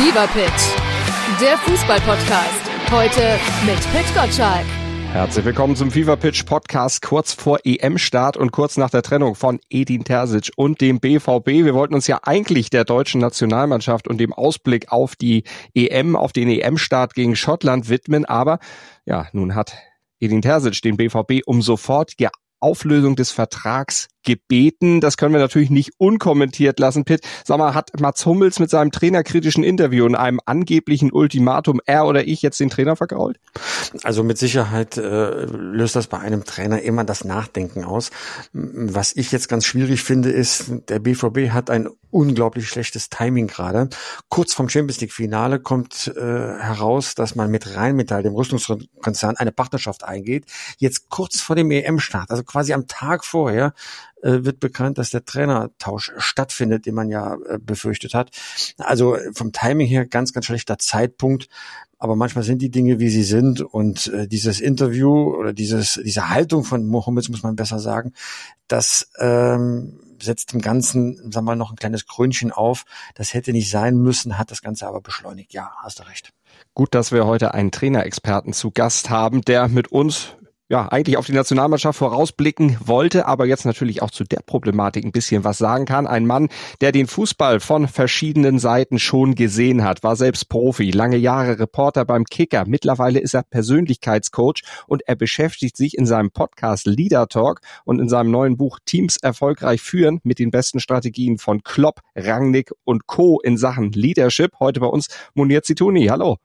Fever Pitch, der Fußball-Podcast. Heute mit Pit Gottschalk. Herzlich willkommen zum Fever Pitch Podcast kurz vor EM-Start und kurz nach der Trennung von Edin Terzic und dem BVB. Wir wollten uns ja eigentlich der deutschen Nationalmannschaft und dem Ausblick auf die EM, auf den EM-Start gegen Schottland widmen, aber ja, nun hat Edin Terzic den BVB um sofortige Auflösung des Vertrags gebeten. Das können wir natürlich nicht unkommentiert lassen. Pitt, sag mal, hat Mats Hummels mit seinem trainerkritischen Interview und einem angeblichen Ultimatum, er oder ich, jetzt den Trainer vergrault? Also mit Sicherheit löst das bei einem Trainer immer das Nachdenken aus. Was ich jetzt ganz schwierig finde, ist, der BVB hat ein unglaublich schlechtes Timing gerade. Kurz vom Champions-League-Finale kommt heraus, dass man mit Rheinmetall, dem Rüstungskonzern, eine Partnerschaft eingeht. Jetzt kurz vor dem EM-Start, also quasi am Tag vorher, wird bekannt, dass der Trainertausch stattfindet, den man ja befürchtet hat. Also vom Timing her ganz, ganz schlechter Zeitpunkt. Aber manchmal sind die Dinge, wie sie sind. Und dieses Interview oder diese Haltung von Hummels, muss man besser sagen, das setzt dem Ganzen, sagen wir mal, noch ein kleines Krönchen auf. Das hätte nicht sein müssen, hat das Ganze aber beschleunigt. Ja, hast du recht. Gut, dass wir heute einen Trainerexperten zu Gast haben, der mit uns eigentlich auf die Nationalmannschaft vorausblicken wollte, aber jetzt natürlich auch zu der Problematik ein bisschen was sagen kann. Ein Mann, der den Fußball von verschiedenen Seiten schon gesehen hat, war selbst Profi, lange Jahre Reporter beim Kicker. Mittlerweile ist er Persönlichkeitscoach und er beschäftigt sich in seinem Podcast Leader Talk und in seinem neuen Buch Teams erfolgreich führen mit den besten Strategien von Klopp, Rangnick und Co. in Sachen Leadership. Heute bei uns Munir Zeitouni. Hallo.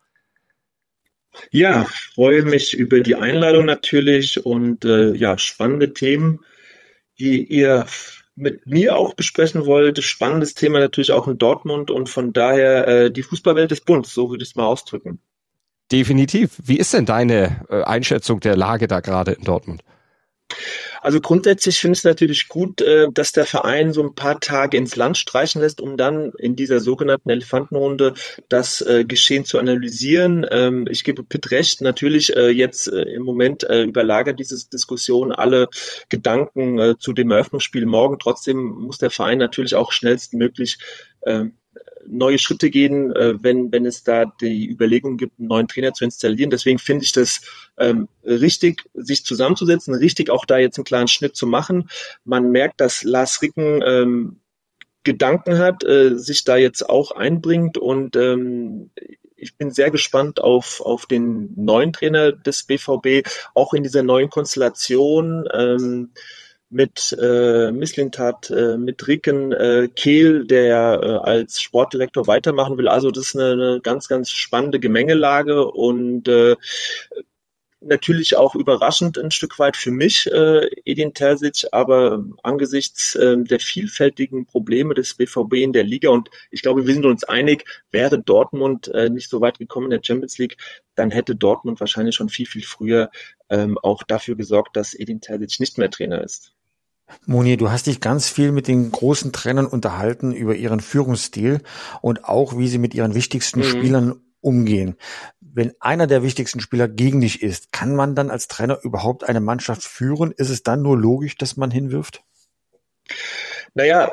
Ja, freue mich über die Einladung natürlich und spannende Themen, die ihr mit mir auch besprechen wollt. Spannendes Thema natürlich auch in Dortmund und von daher die Fußballwelt ist bunt, so würde ich es mal ausdrücken. Definitiv. Wie ist denn deine Einschätzung der Lage da gerade in Dortmund? Also grundsätzlich finde ich es natürlich gut, dass der Verein so ein paar Tage ins Land streichen lässt, um dann in dieser sogenannten Elefantenrunde das Geschehen zu analysieren. Ich gebe Pitt recht, natürlich jetzt im Moment überlagert diese Diskussion alle Gedanken zu dem Eröffnungsspiel morgen. Trotzdem muss der Verein natürlich auch schnellstmöglich neue Schritte gehen, wenn es da die Überlegung gibt, einen neuen Trainer zu installieren. Deswegen finde ich das richtig, sich zusammenzusetzen, richtig auch da jetzt einen klaren Schnitt zu machen. Man merkt, dass Lars Ricken Gedanken hat, sich da jetzt auch einbringt und ich bin sehr gespannt auf den neuen Trainer des BVB, auch in dieser neuen Konstellation, mit Mislintat, mit Ricken, Kehl, der als Sportdirektor weitermachen will. Also das ist eine ganz, ganz spannende Gemengelage und natürlich auch überraschend ein Stück weit für mich, Edin Terzic, aber angesichts der vielfältigen Probleme des BVB in der Liga und ich glaube, wir sind uns einig, wäre Dortmund nicht so weit gekommen in der Champions League, dann hätte Dortmund wahrscheinlich schon viel, viel früher auch dafür gesorgt, dass Edin Terzic nicht mehr Trainer ist. Munir, du hast dich ganz viel mit den großen Trainern unterhalten über ihren Führungsstil und auch, wie sie mit ihren wichtigsten Spielern umgehen. Wenn einer der wichtigsten Spieler gegen dich ist, kann man dann als Trainer überhaupt eine Mannschaft führen? Ist es dann nur logisch, dass man hinwirft? Naja,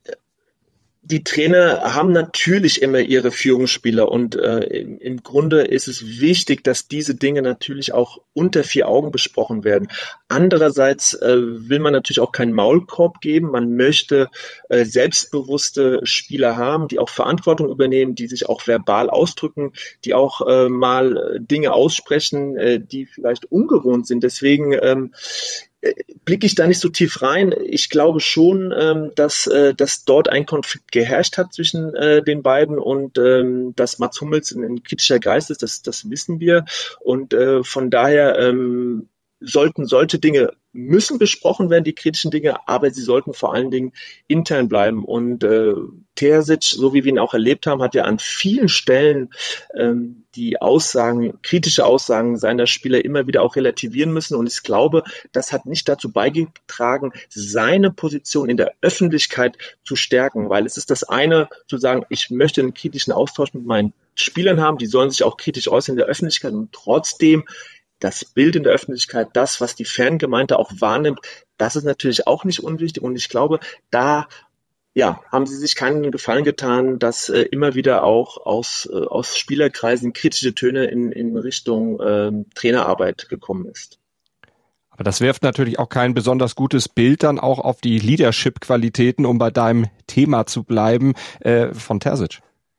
die Trainer haben natürlich immer ihre Führungsspieler und im Grunde ist es wichtig, dass diese Dinge natürlich auch unter vier Augen besprochen werden. Andererseits will man natürlich auch keinen Maulkorb geben. Man möchte selbstbewusste Spieler haben, die auch Verantwortung übernehmen, die sich auch verbal ausdrücken, die auch mal Dinge aussprechen, die vielleicht ungewohnt sind. Deswegen blicke ich da nicht so tief rein. Ich glaube schon, dass dort ein Konflikt geherrscht hat zwischen den beiden und dass Mats Hummels ein kritischer Geist ist, das wissen wir. Und von daher solche Dinge müssen besprochen werden, die kritischen Dinge, aber sie sollten vor allen Dingen intern bleiben. Und Terzic, so wie wir ihn auch erlebt haben, hat ja an vielen Stellen die kritische Aussagen seiner Spieler immer wieder auch relativieren müssen. Und ich glaube, das hat nicht dazu beigetragen, seine Position in der Öffentlichkeit zu stärken, weil es ist das eine, zu sagen, ich möchte einen kritischen Austausch mit meinen Spielern haben, die sollen sich auch kritisch äußern in der Öffentlichkeit und trotzdem das Bild in der Öffentlichkeit, das, was die Fangemeinde auch wahrnimmt, das ist natürlich auch nicht unwichtig. Und ich glaube, da ja, haben sie sich keinen Gefallen getan, dass immer wieder auch aus Spielerkreisen kritische Töne in Richtung Trainerarbeit gekommen ist. Aber das wirft natürlich auch kein besonders gutes Bild dann auch auf die Leadership-Qualitäten, um bei deinem Thema zu bleiben, von Terzic.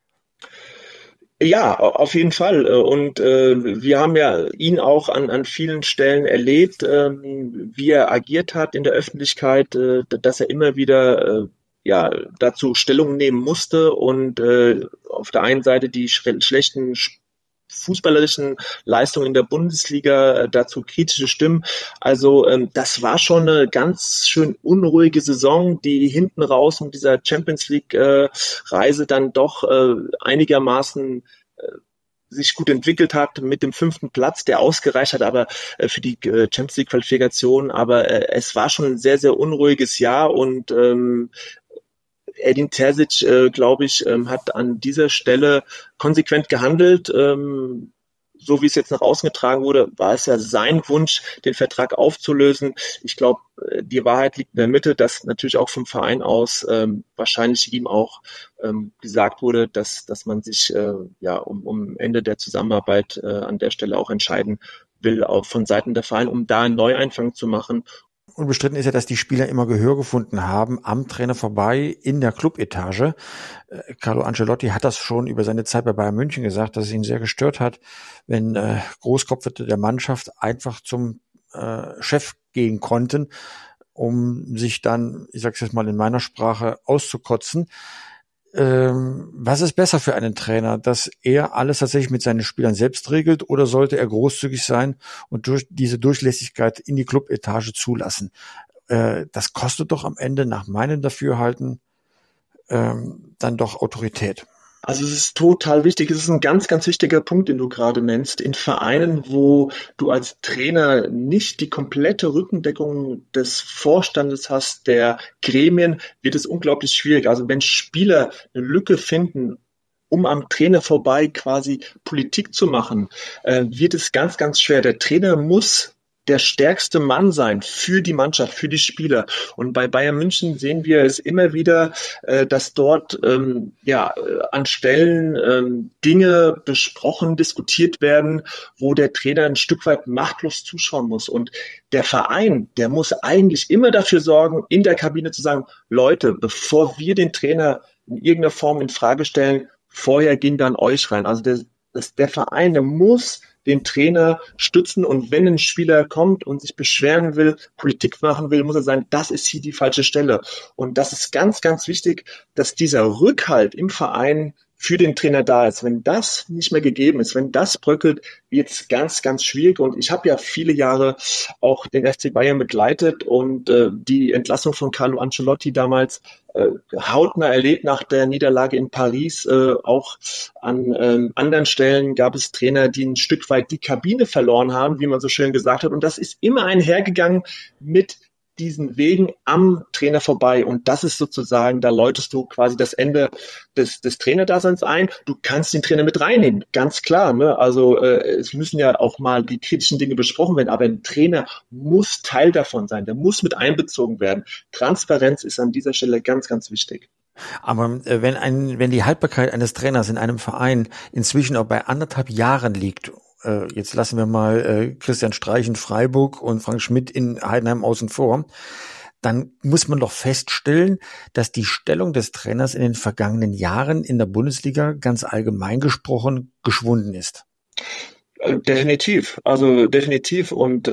Ja, auf jeden Fall. Und wir haben ja ihn auch an vielen Stellen erlebt, wie er agiert hat in der Öffentlichkeit, dass er immer wieder dazu Stellung nehmen musste und auf der einen Seite die schlechten fußballerischen Leistungen in der Bundesliga, dazu kritische Stimmen. Also das war schon eine ganz schön unruhige Saison, die hinten raus mit dieser Champions League Reise dann doch einigermaßen sich gut entwickelt hat mit dem 5. Platz, der ausgereicht hat, aber für die Champions League Qualifikation. Aber es war schon ein sehr, sehr unruhiges Jahr und Edin Terzic, glaube ich, hat an dieser Stelle konsequent gehandelt. So wie es jetzt nach außen getragen wurde, war es ja sein Wunsch, den Vertrag aufzulösen. Ich glaube, die Wahrheit liegt in der Mitte, dass natürlich auch vom Verein aus wahrscheinlich ihm auch gesagt wurde, dass man sich um Ende der Zusammenarbeit an der Stelle auch entscheiden will, auch von Seiten der Verein, um da einen Neuanfang zu machen. Unbestritten ist ja, dass die Spieler immer Gehör gefunden haben, am Trainer vorbei in der Clubetage. Carlo Ancelotti hat das schon über seine Zeit bei Bayern München gesagt, dass es ihn sehr gestört hat, wenn Großkopferte der Mannschaft einfach zum Chef gehen konnten, um sich dann, ich sage es jetzt mal in meiner Sprache, auszukotzen. Was ist besser für einen Trainer, dass er alles tatsächlich mit seinen Spielern selbst regelt, oder sollte er großzügig sein und durch diese Durchlässigkeit in die Clubetage zulassen? Das kostet doch am Ende nach meinem Dafürhalten dann doch Autorität. Also es ist total wichtig. Es ist ein ganz, ganz wichtiger Punkt, den du gerade nennst. In Vereinen, wo du als Trainer nicht die komplette Rückendeckung des Vorstandes hast, der Gremien, wird es unglaublich schwierig. Also wenn Spieler eine Lücke finden, um am Trainer vorbei quasi Politik zu machen, wird es ganz, ganz schwer. Der Trainer muss der stärkste Mann sein für die Mannschaft, für die Spieler. Und bei Bayern München sehen wir es immer wieder, dass dort an Stellen Dinge besprochen, diskutiert werden, wo der Trainer ein Stück weit machtlos zuschauen muss. Und der Verein, der muss eigentlich immer dafür sorgen, in der Kabine zu sagen, Leute, bevor wir den Trainer in irgendeiner Form in Frage stellen, vorher gehen wir an euch rein. Also der Verein, der muss den Trainer stützen, und wenn ein Spieler kommt und sich beschweren will, Politik machen will, muss er sagen, das ist hier die falsche Stelle. Und das ist ganz, ganz wichtig, dass dieser Rückhalt im Verein für den Trainer da ist. Wenn das nicht mehr gegeben ist, wenn das bröckelt, wird es ganz, ganz schwierig. Und ich habe ja viele Jahre auch den FC Bayern begleitet und die Entlassung von Carlo Ancelotti damals hautnah erlebt nach der Niederlage in Paris. Auch an anderen Stellen gab es Trainer, die ein Stück weit die Kabine verloren haben, wie man so schön gesagt hat. Und das ist immer einhergegangen mit diesen Wegen am Trainer vorbei. Und das ist sozusagen, da läutest du quasi das Ende des Trainerdaseins ein. Du kannst den Trainer mit reinnehmen, ganz klar. Ne? Also es müssen ja auch mal die kritischen Dinge besprochen werden, aber ein Trainer muss Teil davon sein, der muss mit einbezogen werden. Transparenz ist an dieser Stelle ganz, ganz wichtig. Aber wenn die Haltbarkeit eines Trainers in einem Verein inzwischen auch bei 1,5 Jahren liegt, jetzt lassen wir mal Christian Streich in Freiburg und Frank Schmidt in Heidenheim außen vor, dann muss man doch feststellen, dass die Stellung des Trainers in den vergangenen Jahren in der Bundesliga ganz allgemein gesprochen geschwunden ist. Definitiv, also definitiv. Und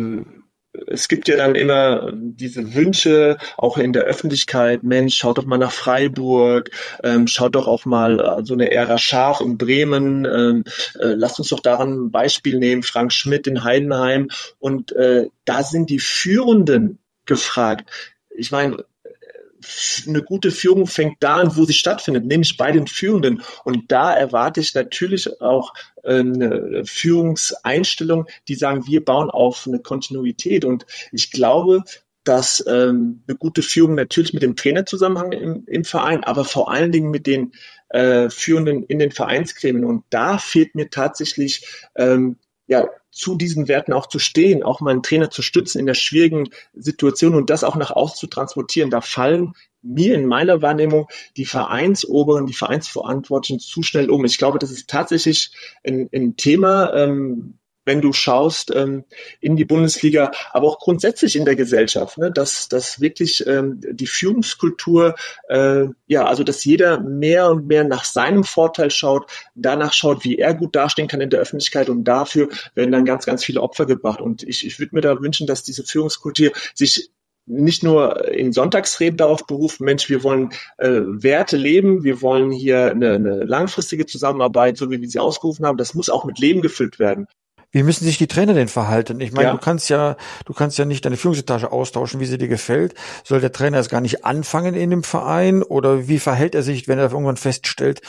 es gibt ja dann immer diese Wünsche, auch in der Öffentlichkeit, Mensch, schaut doch mal nach Freiburg, schaut doch auch mal so eine Ära Scharf in Bremen, lasst uns doch daran ein Beispiel nehmen, Frank Schmidt in Heidenheim. Und da sind die Führenden gefragt. Ich meine, eine gute Führung fängt da an, wo sie stattfindet, nämlich bei den Führenden. Und da erwarte ich natürlich auch eine Führungseinstellung, die sagen, wir bauen auf eine Kontinuität. Und ich glaube, dass eine gute Führung natürlich mit dem Trainer zusammenhängt im Verein, aber vor allen Dingen mit den Führenden in den Vereinsgremien. Und da fehlt mir tatsächlich zu diesen Werten auch zu stehen, auch mal einen Trainer zu stützen in der schwierigen Situation und das auch nach außen zu transportieren. Da fallen mir in meiner Wahrnehmung die Vereinsoberen, die Vereinsverantwortlichen zu schnell um. Ich glaube, das ist tatsächlich ein Thema, wenn du schaust in die Bundesliga, aber auch grundsätzlich in der Gesellschaft, ne, dass wirklich die Führungskultur, also dass jeder mehr und mehr nach seinem Vorteil schaut, danach schaut, wie er gut dastehen kann in der Öffentlichkeit und dafür werden dann ganz, ganz viele Opfer gebracht. Und ich würde mir da wünschen, dass diese Führungskultur sich nicht nur in Sonntagsreden darauf berufen, Mensch, wir wollen Werte leben, wir wollen hier eine langfristige Zusammenarbeit, so wie wir sie ausgerufen haben, das muss auch mit Leben gefüllt werden. Wie müssen sich die Trainer denn verhalten? Ich meine, du kannst ja nicht deine Führungsetage austauschen, wie sie dir gefällt. Soll der Trainer erst gar nicht anfangen in dem Verein? Oder wie verhält er sich, wenn er irgendwann feststellt,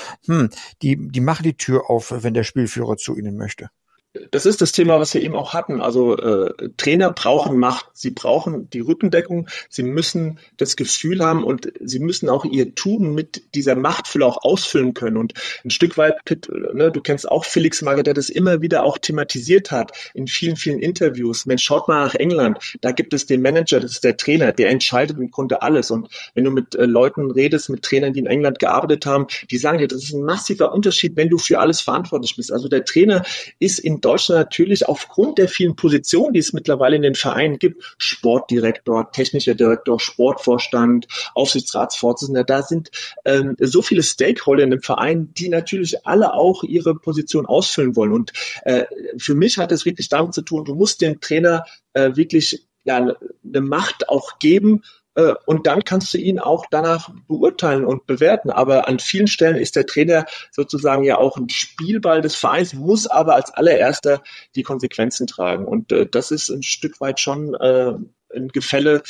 die machen die Tür auf, wenn der Spielführer zu ihnen möchte? Das ist das Thema, was wir eben auch hatten. Also Trainer brauchen Macht, sie brauchen die Rückendeckung, sie müssen das Gefühl haben und sie müssen auch ihr Tun mit dieser Machtfülle auch ausfüllen können. Und ein Stück weit, Pitt, ne, du kennst auch Felix Magath, der das immer wieder auch thematisiert hat in vielen, vielen Interviews. Mensch, schaut mal nach England, da gibt es den Manager, das ist der Trainer, der entscheidet im Grunde alles. Und wenn du mit Leuten redest, mit Trainern, die in England gearbeitet haben, die sagen dir, das ist ein massiver Unterschied, wenn du für alles verantwortlich bist. Also der Trainer ist in Deutschland natürlich aufgrund der vielen Positionen, die es mittlerweile in den Vereinen gibt, Sportdirektor, technischer Direktor, Sportvorstand, Aufsichtsratsvorsitzender, da sind so viele Stakeholder in dem Verein, die natürlich alle auch ihre Position ausfüllen wollen. Und für mich hat es wirklich damit zu tun, du musst dem Trainer wirklich eine Macht auch geben, und dann kannst du ihn auch danach beurteilen und bewerten. Aber an vielen Stellen ist der Trainer sozusagen ja auch ein Spielball des Vereins, muss aber als allererster die Konsequenzen tragen. Und das ist ein Stück weit schon ein Gefälle,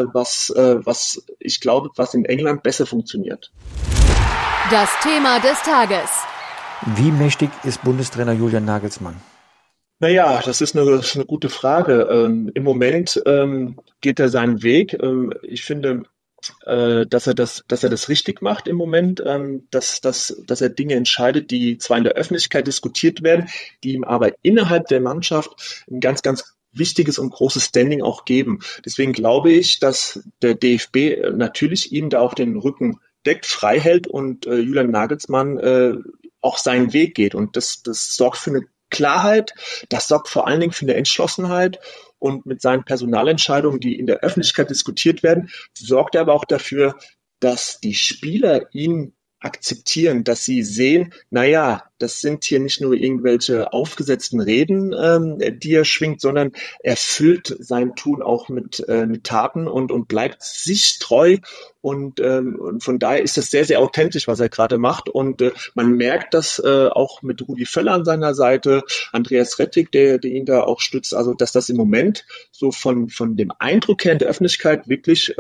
was ich glaube, was in England besser funktioniert. Das Thema des Tages. Wie mächtig ist Bundestrainer Julian Nagelsmann? Naja, das ist eine gute Frage. Im Moment geht er seinen Weg. Ich finde, dass er das richtig macht im Moment, dass er Dinge entscheidet, die zwar in der Öffentlichkeit diskutiert werden, die ihm aber innerhalb der Mannschaft ein ganz, ganz wichtiges und großes Standing auch geben. Deswegen glaube ich, dass der DFB natürlich ihm da auch den Rücken deckt, frei hält und Julian Nagelsmann auch seinen Weg geht. Und das sorgt für eine Klarheit, das sorgt vor allen Dingen für eine Entschlossenheit und mit seinen Personalentscheidungen, die in der Öffentlichkeit diskutiert werden, sorgt er aber auch dafür, dass die Spieler ihn akzeptieren, dass sie sehen, naja, das sind hier nicht nur irgendwelche aufgesetzten Reden, die er schwingt, sondern er füllt sein Tun auch mit Taten und bleibt sich treu. Und von daher ist das sehr, sehr authentisch, was er gerade macht. Und man merkt das auch mit Rudi Völler an seiner Seite, Andreas Rettig, der ihn da auch stützt, also dass das im Moment so von dem Eindruck her in der Öffentlichkeit wirklich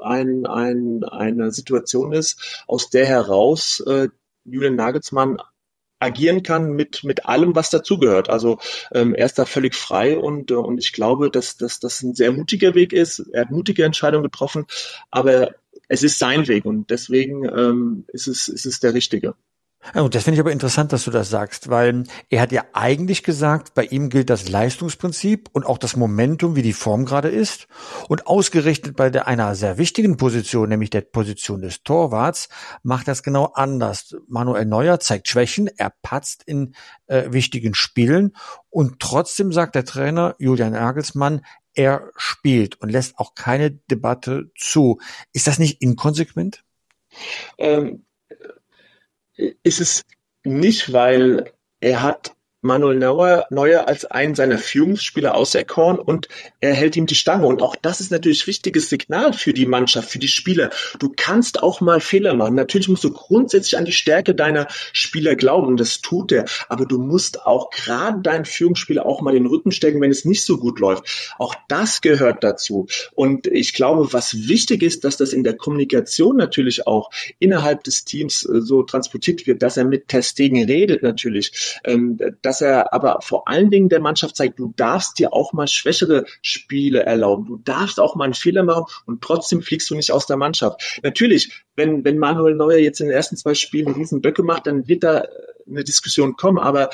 eine Situation ist, aus der heraus Julian Nagelsmann agieren kann mit allem, was dazugehört. Also er ist da völlig frei und ich glaube, dass das ein sehr mutiger Weg ist. Er hat mutige Entscheidungen getroffen, aber es ist sein Weg und deswegen ist es der richtige. Ja, und das finde ich aber interessant, dass du das sagst, weil er hat ja eigentlich gesagt, bei ihm gilt das Leistungsprinzip und auch das Momentum, wie die Form gerade ist. Und ausgerechnet bei einer sehr wichtigen Position, nämlich der Position des Torwarts, macht das genau anders. Manuel Neuer zeigt Schwächen, er patzt in wichtigen Spielen und trotzdem sagt der Trainer Julian Nagelsmann, er spielt und lässt auch keine Debatte zu. Ist das nicht inkonsequent? Ist es nicht, weil er hat Manuel Neuer als einen seiner Führungsspieler auserkoren und er hält ihm die Stange. Und auch das ist natürlich ein wichtiges Signal für die Mannschaft, für die Spieler. Du kannst auch mal Fehler machen. Natürlich musst du grundsätzlich an die Stärke deiner Spieler glauben und das tut er. Aber du musst auch gerade deinen Führungsspieler auch mal den Rücken stecken, wenn es nicht so gut läuft. Auch das gehört dazu. Und ich glaube, was wichtig ist, dass das in der Kommunikation natürlich auch innerhalb des Teams so transportiert wird, dass er mit Ter Stegen redet natürlich, dass er aber vor allen Dingen der Mannschaft zeigt, du darfst dir auch mal schwächere Spiele erlauben, du darfst auch mal einen Fehler machen und trotzdem fliegst du nicht aus der Mannschaft. Natürlich, wenn Manuel Neuer jetzt in den ersten 2 Spielen Riesenböcke macht, dann wird da eine Diskussion kommen, aber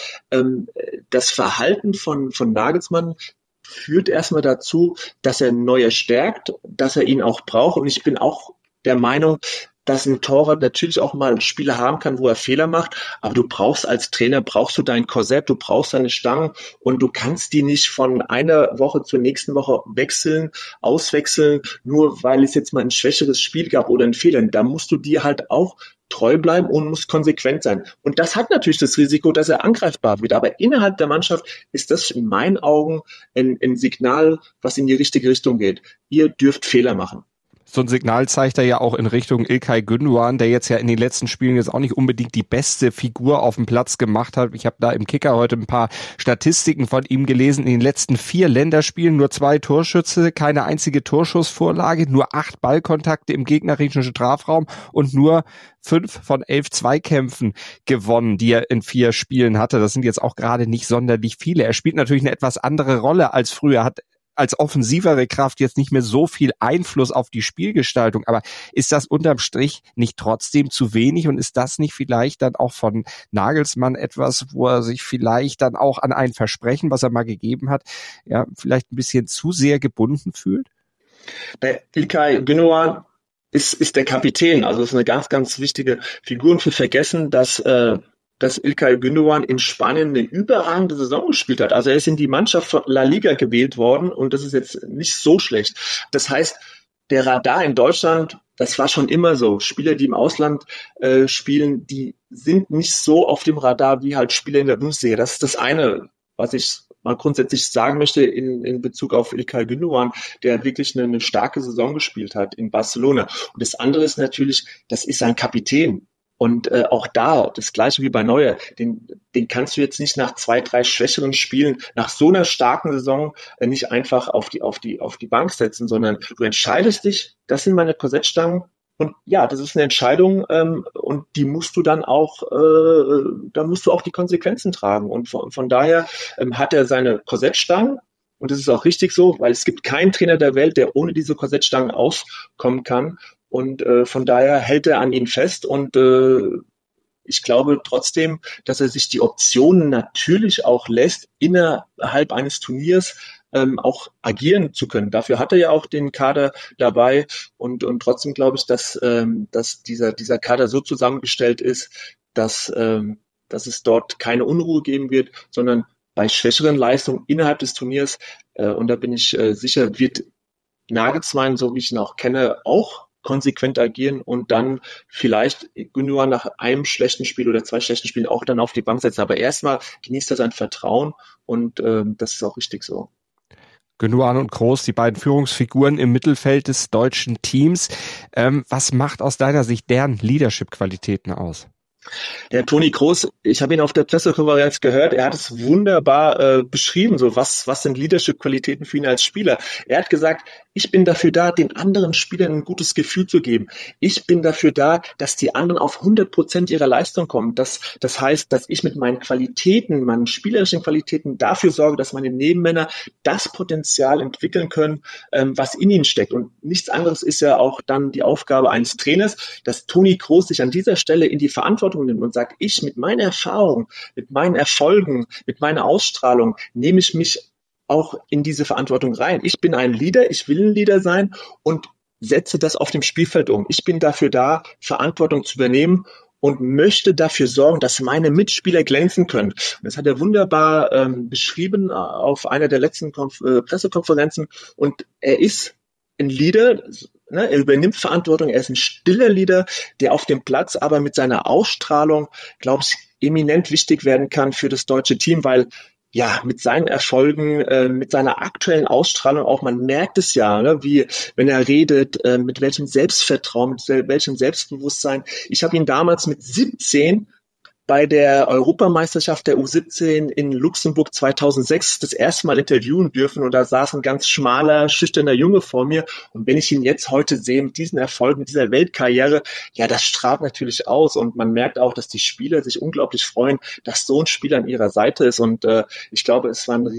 das Verhalten von Nagelsmann führt erstmal dazu, dass er Neuer stärkt, dass er ihn auch braucht. Und ich bin auch der Meinung, dass ein Torwart natürlich auch mal Spiele haben kann, wo er Fehler macht, aber du brauchst als Trainer, brauchst du dein Korsett, du brauchst deine Stangen und du kannst die nicht von einer Woche zur nächsten Woche auswechseln, nur weil es jetzt mal ein schwächeres Spiel gab oder einen Fehler. Da musst du dir halt auch treu bleiben und musst konsequent sein. Und das hat natürlich das Risiko, dass er angreifbar wird. Aber innerhalb der Mannschaft ist das in meinen Augen ein Signal, was in die richtige Richtung geht. Ihr dürft Fehler machen. So ein Signal zeigt er ja auch in Richtung İlkay Gündoğan, der jetzt ja in den letzten Spielen jetzt auch nicht unbedingt die beste Figur auf dem Platz gemacht hat. Ich habe da im Kicker heute ein paar Statistiken von ihm gelesen. In den letzten 4 Länderspielen nur 2 Torschüsse, keine einzige Torschussvorlage, nur 8 Ballkontakte im gegnerischen Strafraum und nur 5 von 11 Zweikämpfen gewonnen, die er in 4 Spielen hatte. Das sind jetzt auch gerade nicht sonderlich viele. Er spielt natürlich eine etwas andere Rolle als früher, hat als offensivere Kraft jetzt nicht mehr so viel Einfluss auf die Spielgestaltung. Aber ist das unterm Strich nicht trotzdem zu wenig und ist das nicht vielleicht dann auch von Nagelsmann etwas, wo er sich vielleicht dann auch an ein Versprechen, was er mal gegeben hat, ja, vielleicht ein bisschen zu sehr gebunden fühlt? Bei İlkay Gündoğan ist der Kapitän, also ist eine ganz, ganz wichtige Figur und wir vergessen, dass İlkay Gündoğan in Spanien eine überragende Saison gespielt hat. Also er ist in die Mannschaft von La Liga gewählt worden und das ist jetzt nicht so schlecht. Das heißt, der Radar in Deutschland, das war schon immer so. Spieler, die im Ausland spielen, die sind nicht so auf dem Radar wie halt Spieler in der Bundesliga. Das ist das eine, was ich mal grundsätzlich sagen möchte in Bezug auf İlkay Gündoğan, der wirklich eine starke Saison gespielt hat in Barcelona. Und das andere ist natürlich, das ist ein Kapitän. Und auch da, das Gleiche wie bei Neuer, den kannst du jetzt nicht nach 2, 3 schwächeren Spielen, nach so einer starken Saison nicht einfach auf die Bank setzen, sondern du entscheidest dich, das sind meine Korsettstangen. Und ja, das ist eine Entscheidung und die musst du dann auch, da musst du auch die Konsequenzen tragen. Und von daher hat er seine Korsettstangen. Und das ist auch richtig so, weil es gibt keinen Trainer der Welt, der ohne diese Korsettstangen auskommen kann. Und von daher hält er an ihn fest und ich glaube trotzdem, dass er sich die Optionen natürlich auch lässt, innerhalb eines Turniers auch agieren zu können. Dafür hat er ja auch den Kader dabei und trotzdem glaube ich, dass dieser Kader so zusammengestellt ist, dass es dort keine Unruhe geben wird, sondern bei schwächeren Leistungen innerhalb des Turniers und da bin ich sicher, wird Nagelsmann, so wie ich ihn auch kenne, auch konsequent agieren und dann vielleicht Gündoğan nach einem schlechten Spiel oder 2 schlechten Spielen auch dann auf die Bank setzen. Aber erstmal genießt er sein Vertrauen und das ist auch richtig so. Gündoğan und Kroos, die beiden Führungsfiguren im Mittelfeld des deutschen Teams. Was macht aus deiner Sicht deren Leadership-Qualitäten aus? Der Toni Kroos, ich habe ihn auf der Pressekonferenz gehört, er hat es wunderbar beschrieben, so was sind Leadership-Qualitäten für ihn als Spieler. Er hat gesagt, ich bin dafür da, den anderen Spielern ein gutes Gefühl zu geben. Ich bin dafür da, dass die anderen auf 100% ihrer Leistung kommen. Das heißt, dass ich mit meinen Qualitäten, meinen spielerischen Qualitäten dafür sorge, dass meine Nebenmänner das Potenzial entwickeln können, was in ihnen steckt. Und nichts anderes ist ja auch dann die Aufgabe eines Trainers, dass Toni Kroos sich an dieser Stelle in die Verantwortung nimmt und sagt, ich mit meiner Erfahrung, mit meinen Erfolgen, mit meiner Ausstrahlung nehme ich mich auch in diese Verantwortung rein. Ich bin ein Leader, ich will ein Leader sein und setze das auf dem Spielfeld um. Ich bin dafür da, Verantwortung zu übernehmen und möchte dafür sorgen, dass meine Mitspieler glänzen können. Und das hat er wunderbar beschrieben auf einer der letzten Pressekonferenzen und er ist ein Leader, ne, er übernimmt Verantwortung, er ist ein stiller Leader, der auf dem Platz aber mit seiner Ausstrahlung, glaube ich, eminent wichtig werden kann für das deutsche Team, weil ja, mit seinen Erfolgen, mit seiner aktuellen Ausstrahlung auch, man merkt es ja, ne, wie, wenn er redet, mit welchem Selbstvertrauen, mit welchem Selbstbewusstsein. Ich habe ihn damals mit 17 bei der Europameisterschaft der U17 in Luxemburg 2006 das erste Mal interviewen dürfen und da saß ein ganz schmaler, schüchterner Junge vor mir und wenn ich ihn jetzt heute sehe mit diesen Erfolgen, mit dieser Weltkarriere, ja, das strahlt natürlich aus und man merkt auch, dass die Spieler sich unglaublich freuen, dass so ein Spieler an ihrer Seite ist und ich glaube, es war ein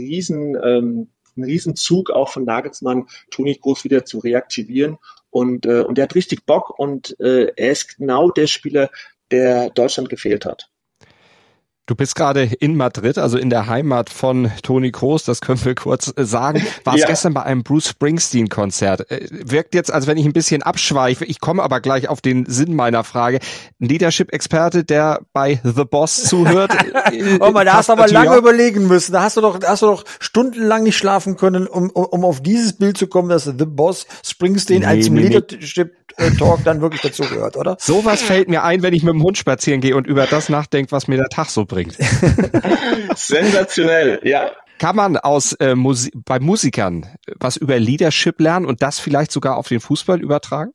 Riesenzug auch von Nagelsmann, Toni Kroos wieder zu reaktivieren und er hat richtig Bock und er ist genau der Spieler, der Deutschland gefehlt hat. Du bist gerade in Madrid, also in der Heimat von Toni Kroos, das können wir kurz sagen. Warst gestern bei einem Bruce Springsteen-Konzert. Wirkt jetzt, als wenn ich ein bisschen abschweife. Ich komme aber gleich auf den Sinn meiner Frage. Ein Leadership-Experte, der bei The Boss zuhört. Oh man, da hast du aber lange überlegen müssen. Da hast du doch stundenlang nicht schlafen können, um auf dieses Bild zu kommen, dass The Boss Springsteen zum Leadership-Talk dann wirklich dazu gehört, oder? Sowas fällt mir ein, wenn ich mit dem Hund spazieren gehe und über das nachdenke, was mir der Tag so bringt. Sensationell, ja. Kann man bei Musikern was über Leadership lernen und das vielleicht sogar auf den Fußball übertragen?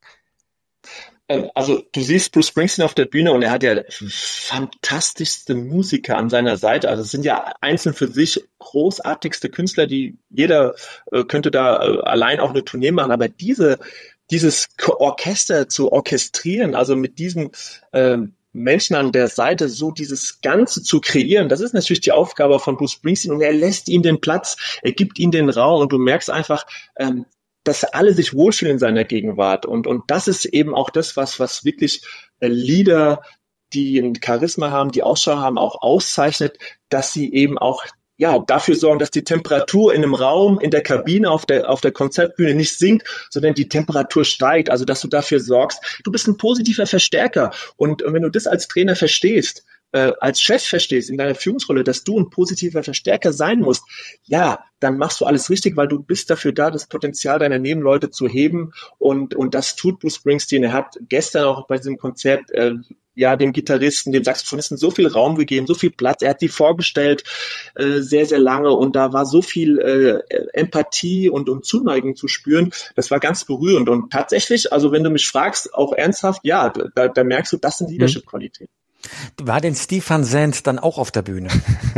Also du siehst Bruce Springsteen auf der Bühne und er hat ja fantastischste Musiker an seiner Seite. Also es sind ja einzeln für sich großartigste Künstler, die jeder könnte da allein auch eine Tournee machen. Aber dieses Orchester zu orchestrieren, also mit diesen Menschen an der Seite so dieses Ganze zu kreieren, das ist natürlich die Aufgabe von Bruce Springsteen und er lässt ihm den Platz, er gibt ihm den Raum und du merkst einfach, dass alle sich wohlfühlen in seiner Gegenwart und das ist eben auch das, was wirklich Leader, die ein Charisma haben, die Ausschau haben, auch auszeichnet, dass sie eben auch dafür sorgen, dass die Temperatur in einem Raum, in der Kabine, auf der Konzertbühne nicht sinkt, sondern die Temperatur steigt. Also, dass du dafür sorgst, du bist ein positiver Verstärker. Und wenn du das als Trainer verstehst, als Chef verstehst in deiner Führungsrolle, dass du ein positiver Verstärker sein musst, dann machst du alles richtig, weil du bist dafür da, das Potenzial deiner Nebenleute zu heben. Und das tut Bruce Springsteen. Er hat gestern auch bei diesem Konzert dem Gitarristen, dem Saxophonisten so viel Raum gegeben, so viel Platz. Er hat die vorgestellt sehr, sehr lange und da war so viel Empathie und Zuneigung zu spüren. Das war ganz berührend und tatsächlich, also wenn du mich fragst, auch ernsthaft, da merkst du, das sind Leadership-Qualitäten. War denn Steve Van Zandt dann auch auf der Bühne?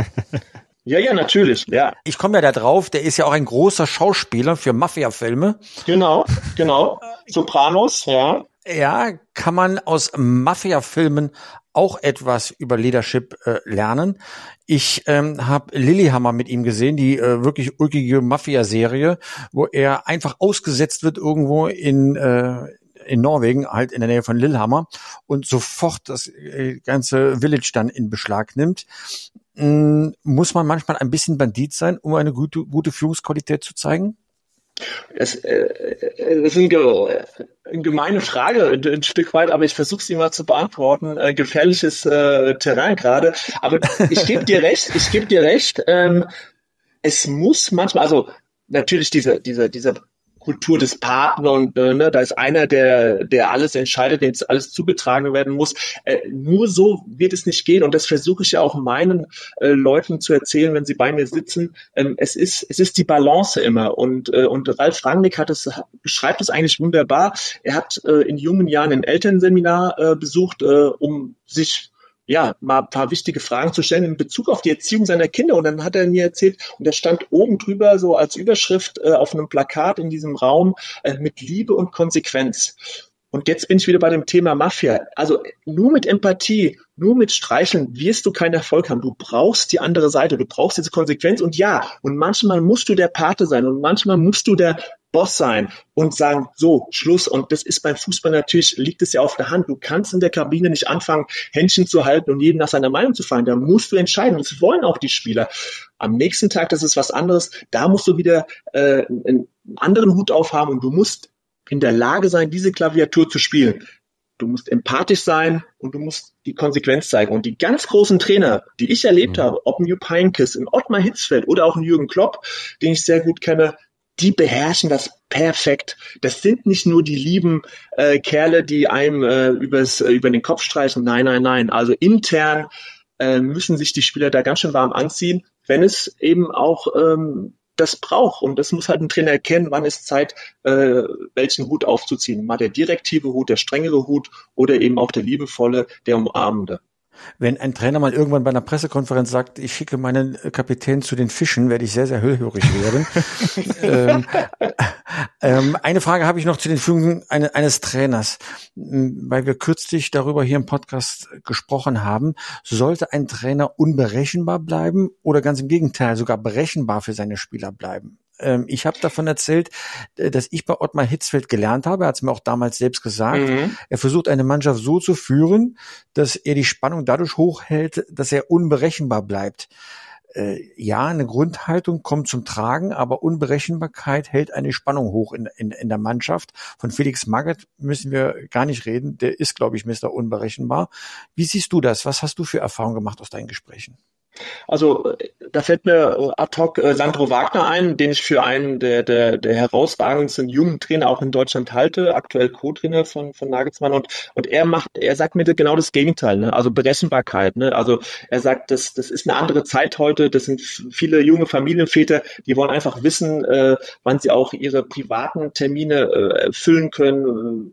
Ja, natürlich, ja. Ich komme ja da drauf, der ist ja auch ein großer Schauspieler für Mafia-Filme. Genau. Sopranos, ja. Ja, kann man aus Mafia-Filmen auch etwas über Leadership lernen. Ich habe Lilyhammer mit ihm gesehen, die wirklich ulkige Mafia-Serie, wo er einfach ausgesetzt wird irgendwo in Norwegen, halt in der Nähe von Lillehammer und sofort das ganze Village dann in Beschlag nimmt. Muss man manchmal ein bisschen Bandit sein, um eine gute Führungsqualität zu zeigen? Das ist eine gemeine Frage, ein Stück weit, aber ich versuche sie mal zu beantworten. Gefährliches Terrain gerade. Aber ich gebe dir recht. Es muss manchmal, also natürlich diese Kultur des Paten und da ist einer, der alles entscheidet, dem jetzt alles zugetragen werden muss. Nur so wird es nicht gehen und das versuche ich ja auch meinen Leuten zu erzählen, wenn sie bei mir sitzen. Es ist die Balance immer und Ralf Rangnick beschreibt es eigentlich wunderbar. Er hat in jungen Jahren ein Elternseminar besucht, um sich mal ein paar wichtige Fragen zu stellen in Bezug auf die Erziehung seiner Kinder. Und dann hat er mir erzählt, und da stand oben drüber so als Überschrift auf einem Plakat in diesem Raum, mit Liebe und Konsequenz. Und jetzt bin ich wieder bei dem Thema Mafia. Also nur mit Empathie, nur mit Streicheln wirst du keinen Erfolg haben. Du brauchst die andere Seite, du brauchst diese Konsequenz. Und manchmal musst du der Pate sein und manchmal musst du der Boss sein und sagen, so, Schluss. Und das ist beim Fußball natürlich, liegt es ja auf der Hand. Du kannst in der Kabine nicht anfangen, Händchen zu halten und jedem nach seiner Meinung zu fallen. Da musst du entscheiden. Das wollen auch die Spieler. Am nächsten Tag, das ist was anderes. Da musst du wieder einen anderen Hut aufhaben und du musst in der Lage sein, diese Klaviatur zu spielen. Du musst empathisch sein und du musst die Konsequenz zeigen. Und die ganz großen Trainer, die ich erlebt habe, ob ein Jupp Heynckes, ein Ottmar Hitzfeld oder auch ein Jürgen Klopp, den ich sehr gut kenne, die beherrschen das perfekt. Das sind nicht nur die lieben Kerle, die einem über den Kopf streichen. Nein. Also intern müssen sich die Spieler da ganz schön warm anziehen, wenn es eben auch das braucht. Und das muss halt ein Trainer erkennen, wann ist Zeit, welchen Hut aufzuziehen. Mal der direktive Hut, der strengere Hut oder eben auch der liebevolle, der umarmende. Wenn ein Trainer mal irgendwann bei einer Pressekonferenz sagt, ich schicke meinen Kapitän zu den Fischen, werde ich sehr, sehr hellhörig werden. Eine Frage habe ich noch zu den Führungen eines Trainers. Weil wir kürzlich darüber hier im Podcast gesprochen haben, sollte ein Trainer unberechenbar bleiben oder ganz im Gegenteil sogar berechenbar für seine Spieler bleiben? Ich habe davon erzählt, dass ich bei Ottmar Hitzfeld gelernt habe, er hat es mir auch damals selbst gesagt, er versucht eine Mannschaft so zu führen, dass er die Spannung dadurch hochhält, dass er unberechenbar bleibt. Ja, eine Grundhaltung kommt zum Tragen, aber Unberechenbarkeit hält eine Spannung hoch in der Mannschaft. Von Felix Magath müssen wir gar nicht reden, der ist, glaube ich, Mr. Unberechenbar. Wie siehst du das? Was hast du für Erfahrungen gemacht aus deinen Gesprächen? Also da fällt mir ad hoc Sandro Wagner ein, den ich für einen der herausragendsten jungen Trainer auch in Deutschland halte, aktuell Co-Trainer von Nagelsmann, und er sagt mir genau das Gegenteil, ne? Also Berechenbarkeit, ne? Also er sagt, das ist eine andere Zeit heute, das sind viele junge Familienväter, die wollen einfach wissen, wann sie auch ihre privaten Termine erfüllen können,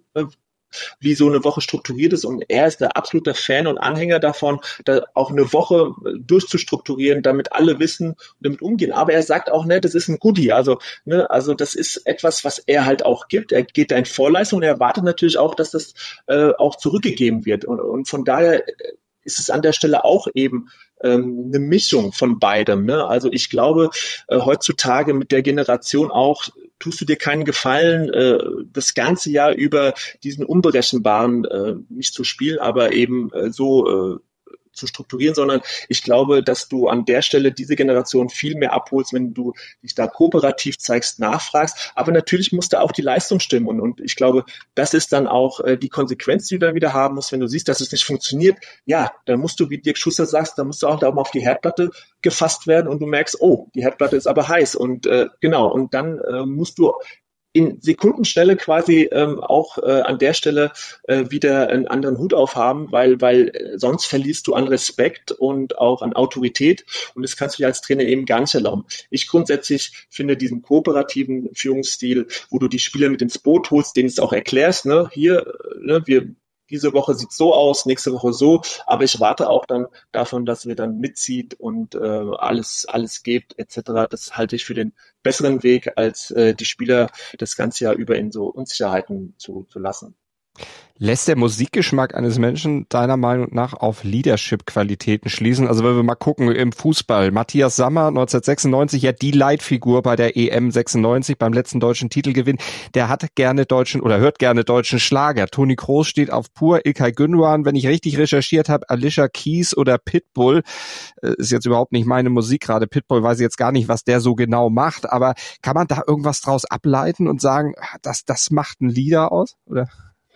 wie so eine Woche strukturiert ist, und er ist der absolute Fan und Anhänger davon, da auch eine Woche durchzustrukturieren, damit alle wissen und damit umgehen. Aber er sagt auch, ne, das ist ein Goodie, also das ist etwas, was er halt auch gibt. Er geht da in Vorleistung und er erwartet natürlich auch, dass das auch zurückgegeben wird, und von daher ist es an der Stelle auch eben eine Mischung von beidem, ne? Also ich glaube, heutzutage mit der Generation auch tust du dir keinen Gefallen, das ganze Jahr über diesen Unberechenbaren nicht zu spielen, aber eben so zu strukturieren, sondern ich glaube, dass du an der Stelle diese Generation viel mehr abholst, wenn du dich da kooperativ zeigst, nachfragst. Aber natürlich muss da auch die Leistung stimmen. Und ich glaube, das ist dann auch die Konsequenz, die du dann wieder haben musst, wenn du siehst, dass es nicht funktioniert. Ja, dann musst du, wie Dirk Schuster sagst, dann musst du auch da mal auf die Herdplatte gefasst werden und du merkst, oh, die Herdplatte ist aber heiß. Und genau, und dann musst du in Sekundenschnelle quasi auch an der Stelle wieder einen anderen Hut aufhaben, weil sonst verlierst du an Respekt und auch an Autorität, und das kannst du dir als Trainer eben gar nicht erlauben. Ich grundsätzlich finde diesen kooperativen Führungsstil, wo du die Spieler mit ins Boot holst, denen es auch erklärst, ne, hier, ne, diese Woche sieht so aus, nächste Woche so, aber ich warte auch dann davon, dass wir dann mitzieht und alles gibt etc. Das halte ich für den besseren Weg, als die Spieler das ganze Jahr über in so Unsicherheiten zu lassen. Lässt der Musikgeschmack eines Menschen deiner Meinung nach auf Leadership-Qualitäten schließen? Also wenn wir mal gucken im Fußball. Matthias Sammer, 1996, ja die Leitfigur bei der EM 96 beim letzten deutschen Titelgewinn. Der hört gerne deutschen Schlager. Toni Kroos steht auf Pur, Ilkay Gündoğan, wenn ich richtig recherchiert habe, Alicia Keys oder Pitbull. Ist jetzt überhaupt nicht meine Musik gerade. Pitbull weiß ich jetzt gar nicht, was der so genau macht. Aber kann man da irgendwas draus ableiten und sagen, das macht ein Leader aus? Oder?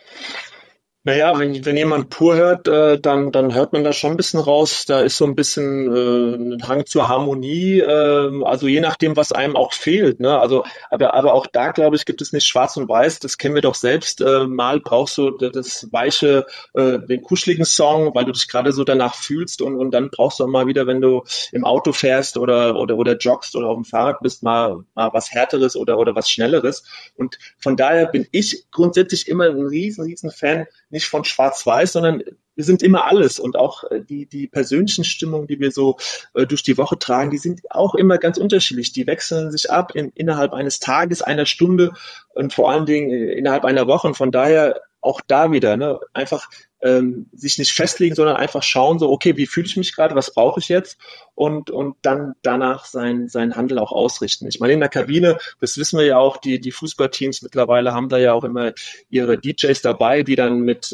Naja, wenn jemand Pur hört, dann hört man da schon ein bisschen raus. Da ist so ein bisschen ein Hang zur Harmonie, also je nachdem, was einem auch fehlt, ne? Also, aber auch da, glaube ich, gibt es nicht schwarz und weiß. Das kennen wir doch selbst. Mal brauchst du das weiche, den kuscheligen Song, weil du dich gerade so danach fühlst, und dann brauchst du auch mal wieder, wenn du im Auto fährst oder joggst oder auf dem Fahrrad bist, mal was Härteres oder was Schnelleres. Und von daher bin ich grundsätzlich immer ein riesen Fan, nicht von Schwarz-Weiß, sondern wir sind immer alles, und auch die persönlichen Stimmungen, die wir so durch die Woche tragen, die sind auch immer ganz unterschiedlich. Die wechseln sich ab innerhalb eines Tages, einer Stunde und vor allen Dingen innerhalb einer Woche. Und von daher auch da wieder, ne, einfach sich nicht festlegen, sondern einfach schauen, so, okay, wie fühle ich mich gerade, was brauche ich jetzt, und dann danach sein Handeln auch ausrichten. Ich meine, in der Kabine, das wissen wir ja auch, die Fußballteams mittlerweile haben da ja auch immer ihre DJs dabei, die dann mit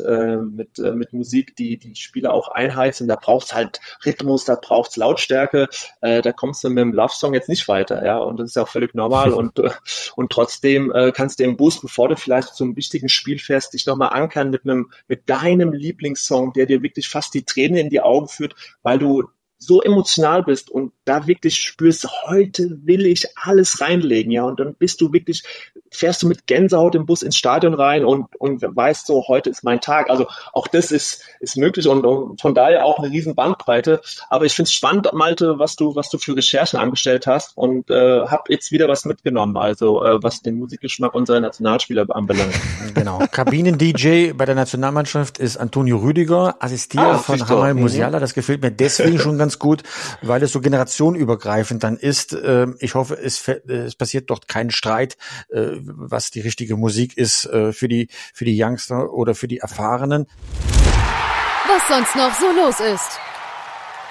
Musik die Spieler auch einheizen. Da braucht's halt Rhythmus, da braucht's Lautstärke, da kommst du mit dem Love-Song jetzt nicht weiter, ja, und das ist ja auch völlig normal, und trotzdem kannst du im Bus, bevor du vielleicht zum wichtigen Spiel fährst, dich nochmal ankern mit deinem Lieblingssong, der dir wirklich fast die Tränen in die Augen führt, weil du so emotional bist und da wirklich spürst, heute will ich alles reinlegen, ja, und dann fährst du mit Gänsehaut im Bus ins Stadion rein und weißt so, heute ist mein Tag. Also auch das ist möglich, und von daher auch eine riesen Bandbreite. Aber ich finde es spannend, Malte, was du für Recherchen angestellt hast, und habe jetzt wieder was mitgenommen, also was den Musikgeschmack unserer Nationalspieler anbelangt. Genau. Kabinen-DJ bei der Nationalmannschaft ist Antonio Rüdiger, assistiert von Hamel Musiala. Das gefällt mir deswegen schon ganz gut, weil es so generationenübergreifend dann ist. Ich hoffe, es passiert dort kein Streit, was die richtige Musik ist für die Youngster oder für die Erfahrenen. Was sonst noch so los ist.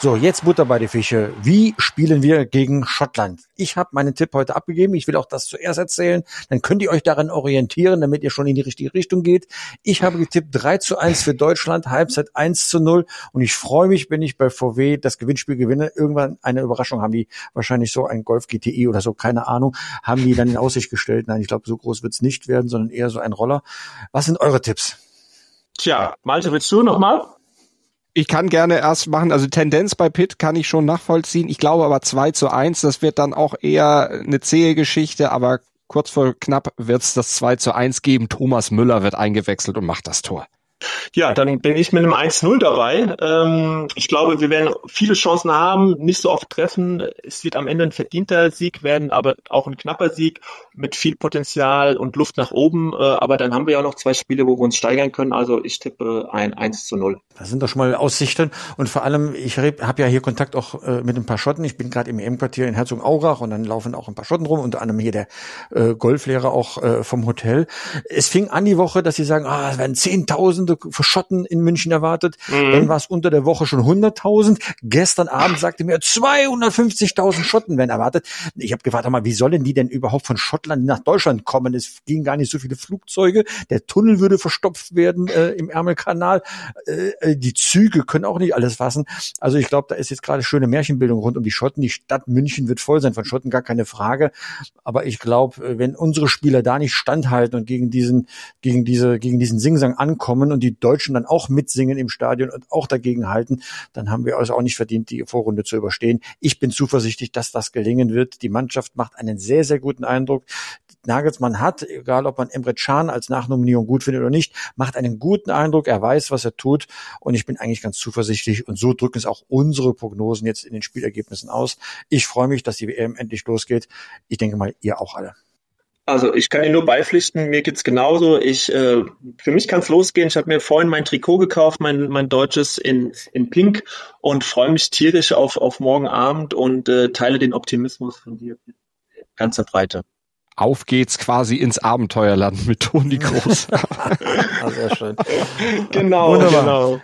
So, jetzt Butter bei die Fische. Wie spielen wir gegen Schottland? Ich habe meinen Tipp heute abgegeben. Ich will auch das zuerst erzählen. Dann könnt ihr euch daran orientieren, damit ihr schon in die richtige Richtung geht. Ich habe getippt 3:1 für Deutschland, Halbzeit 1:0. Und ich freue mich, wenn ich bei VW das Gewinnspiel gewinne. Irgendwann eine Überraschung haben die, wahrscheinlich so ein Golf GTI oder so, keine Ahnung, haben die dann in Aussicht gestellt. Nein, ich glaube, so groß wird's nicht werden, sondern eher so ein Roller. Was sind eure Tipps? Tja, Malte, willst du nochmal? Ich kann gerne erst machen, also Tendenz bei Pitt kann ich schon nachvollziehen. Ich glaube aber 2:1, das wird dann auch eher eine zähe Geschichte, aber kurz vor knapp wird's das 2:1 geben. Thomas Müller wird eingewechselt und macht das Tor. Ja, dann bin ich mit einem 1:0 dabei. Ich glaube, wir werden viele Chancen haben, nicht so oft treffen. Es wird am Ende ein verdienter Sieg werden, aber auch ein knapper Sieg mit viel Potenzial und Luft nach oben. Aber dann haben wir ja noch 2 Spiele, wo wir uns steigern können. Also ich tippe ein 1:0. Das sind doch schon mal Aussichten. Und vor allem, ich habe ja hier Kontakt auch mit ein paar Schotten. Ich bin gerade im EM-Quartier in Herzogenaurach und dann laufen auch ein paar Schotten rum, unter anderem hier der Golflehrer auch vom Hotel. Es fing an die Woche, dass sie sagen, es werden Zehntausende für Schotten in München erwartet. Dann war es unter der Woche schon 100.000. Gestern Abend sagte mir 250.000 Schotten werden erwartet. Ich habe gefragt, wie sollen die denn überhaupt von Schottland nach Deutschland kommen? Es gingen gar nicht so viele Flugzeuge. Der Tunnel würde verstopft werden im Ärmelkanal. Die Züge können auch nicht alles fassen. Also ich glaube, da ist jetzt gerade schöne Märchenbildung rund um die Schotten. Die Stadt München wird voll sein von Schotten, gar keine Frage. Aber ich glaube, wenn unsere Spieler da nicht standhalten und gegen diesen Singsang ankommen und die Deutschen dann auch mitsingen im Stadion und auch dagegen halten, dann haben wir also auch nicht verdient, die Vorrunde zu überstehen. Ich bin zuversichtlich, dass das gelingen wird. Die Mannschaft macht einen sehr, sehr guten Eindruck. Nagelsmann hat, egal ob man Emre Can als Nachnominierung gut findet oder nicht, macht einen guten Eindruck. Er weiß, was er tut. Und ich bin eigentlich ganz zuversichtlich. Und so drücken es auch unsere Prognosen jetzt in den Spielergebnissen aus. Ich freue mich, dass die WM endlich losgeht. Ich denke mal, ihr auch alle. Also ich kann Ihnen nur beipflichten, mir geht's genauso. Für mich kann es losgehen. Ich habe mir vorhin mein Trikot gekauft, mein deutsches in Pink und freue mich tierisch auf morgen Abend und teile den Optimismus von dir ganzer Breite. Auf geht's quasi ins Abenteuerland mit Toni Kroos. Sehr schön. Genau, wunderbar. Genau.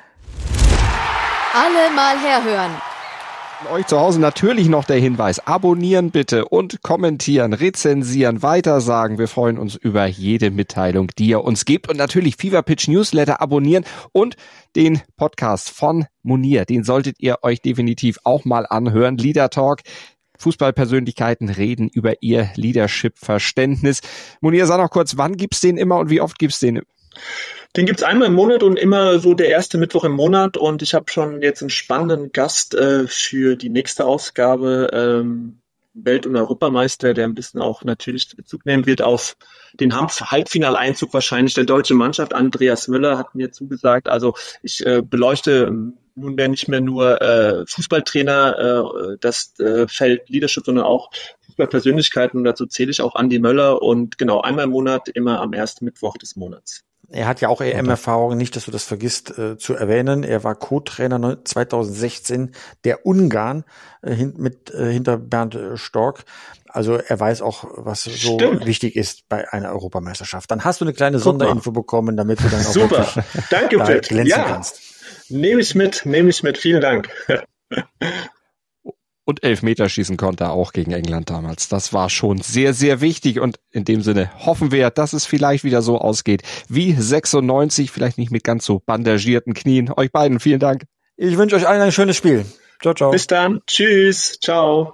Alle mal herhören. Euch zu Hause natürlich noch der Hinweis, abonnieren bitte und kommentieren, rezensieren, weitersagen. Wir freuen uns über jede Mitteilung, die ihr uns gebt und natürlich Fever Pitch Newsletter abonnieren und den Podcast von Munir, den solltet ihr euch definitiv auch mal anhören. Leader Talk, Fußballpersönlichkeiten reden über ihr Leadership-Verständnis. Munir, sag noch kurz, wann gibt's den immer und wie oft gibt's den? Den gibt's einmal im Monat und immer so der erste Mittwoch im Monat und ich habe schon jetzt einen spannenden Gast für die nächste Ausgabe, Welt- und Europameister, der ein bisschen auch natürlich Bezug nehmen wird auf den Halbfinaleinzug wahrscheinlich der deutschen Mannschaft. Andreas Müller hat mir zugesagt, also ich beleuchte nunmehr nicht mehr nur Fußballtrainer, das Feld Leadership, sondern auch Fußballpersönlichkeiten und dazu zähle ich auch Andi Möller und genau einmal im Monat, immer am ersten Mittwoch des Monats. Er hat ja auch EM-Erfahrung, nicht, dass du das vergisst zu erwähnen. Er war Co-Trainer 2016 der Ungarn hinter Bernd Stork. Also er weiß auch, was so wichtig ist bei einer Europameisterschaft. Dann hast du eine kleine Sonderinfo bekommen, damit du dann auch super. Danke, Pitt. Glänzen kannst. Nehme ich mit. Vielen Dank. Und Elfmeterschießen konnte er auch gegen England damals. Das war schon sehr, sehr wichtig. Und in dem Sinne hoffen wir, dass es vielleicht wieder so ausgeht wie 96, vielleicht nicht mit ganz so bandagierten Knien. Euch beiden vielen Dank. Ich wünsche euch allen ein schönes Spiel. Ciao, ciao. Bis dann. Tschüss. Ciao.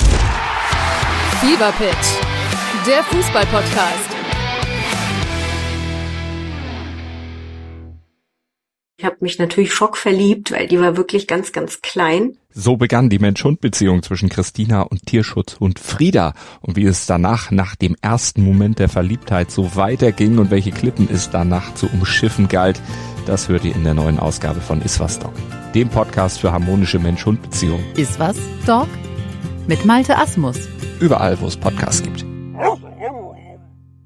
Fever Pitch, der Fußball-Podcast. Ich habe mich natürlich schockverliebt, weil die war wirklich ganz, ganz klein. So begann die Mensch-Hund-Beziehung zwischen Christina und Tierschutzhund Frieda. Und wie es danach, nach dem ersten Moment der Verliebtheit, so weiterging und welche Klippen es danach zu umschiffen galt, das hört ihr in der neuen Ausgabe von Iswas Dog, dem Podcast für harmonische Mensch-Hund-Beziehungen. Iswas Dog mit Malte Asmus. Überall, wo es Podcasts gibt.